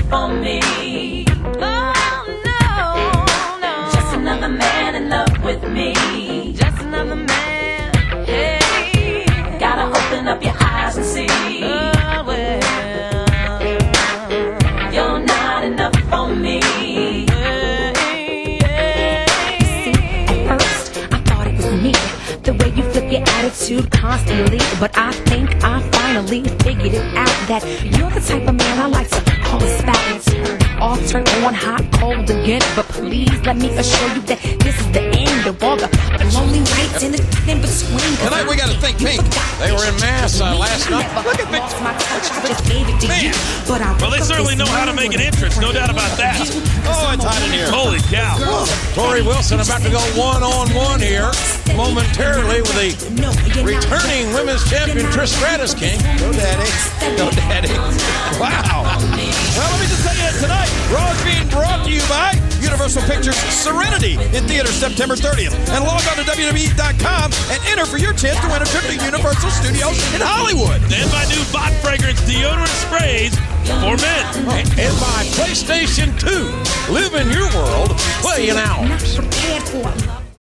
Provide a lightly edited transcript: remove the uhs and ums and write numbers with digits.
for me. Oh, no. Just another man in love with me. Just another man. Hey. Gotta open up your eyes and see. Oh, well. You're not enough for me. The way you flip your attitude constantly, but I think I finally figured it out that you're the type of man I like to call a spout and turn off, turn on, hot, cold again. But please let me assure you that this is the end of all the lonely nights in between. Tonight we got to think Pink. They were in mass last night. Look at me. Well, they certainly know how to make an entrance, no doubt about that. Oh, it's hot in here. Holy cow. Torrie Wilson about to go one-on-one here momentarily with the returning women's champion Trish Stratus King. Go Daddy. Go Daddy. Wow. Well, let me just tell you that tonight, Raw is being brought to you by Universal Pictures Serenity in theaters September 30th. And log on to WWE.com and enter for your chance to win a trip to Universal Studios in Hollywood. And my new Bot Fragrance deodorant sprays for men. And by PlayStation 2. Live in your world, play in ours. Not prepared for